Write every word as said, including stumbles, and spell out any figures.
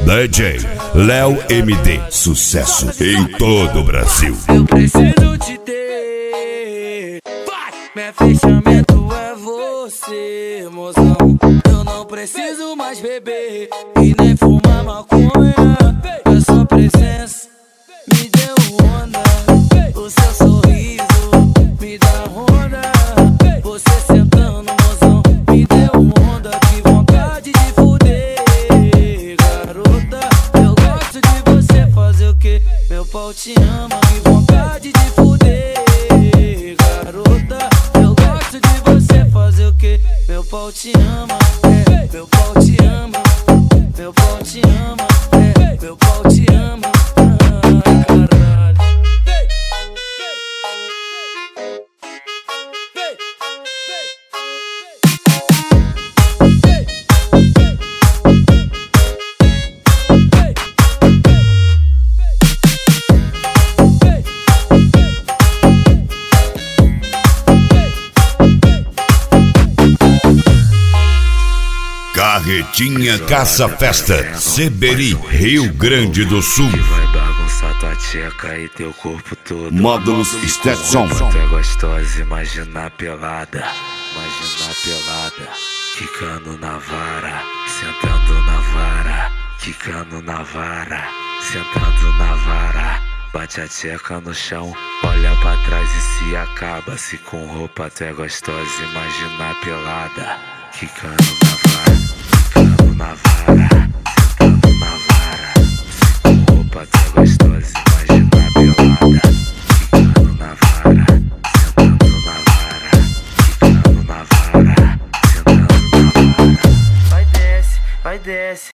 D J Léo M D, sucesso em todo o Brasil. Eu preciso te ter, vai! Meu fechamento é você, mozão. Eu não preciso mais beber e nem fumar maconha. A sua presença me deu onda, o seu sorriso me dá onda. Você sentando, mozão, me deu onda. Que vontade de fuder, garota. Eu gosto de você fazer o que? Meu pau te ama. Que vontade de fuder, garota. Eu gosto de você fazer o que? Meu pau te ama, é, meu pau te ama. Meu pau te ama, é, meu pau te ama. Ah, caralho. Carretinha Caça Festa, Seberi, Rio Grande do Sul. Que vai bagunçar tua tcheca e teu corpo todo. Módulos Stetson. Tu é gostosa, imagina pelada. Imagina pelada. Quicando na vara, sentando na vara. Quicando na vara, sentando na vara. Bate a tcheca no chão, olha pra trás e se acaba. Se com roupa tu é gostosa, imagina pelada. Quicando na vara.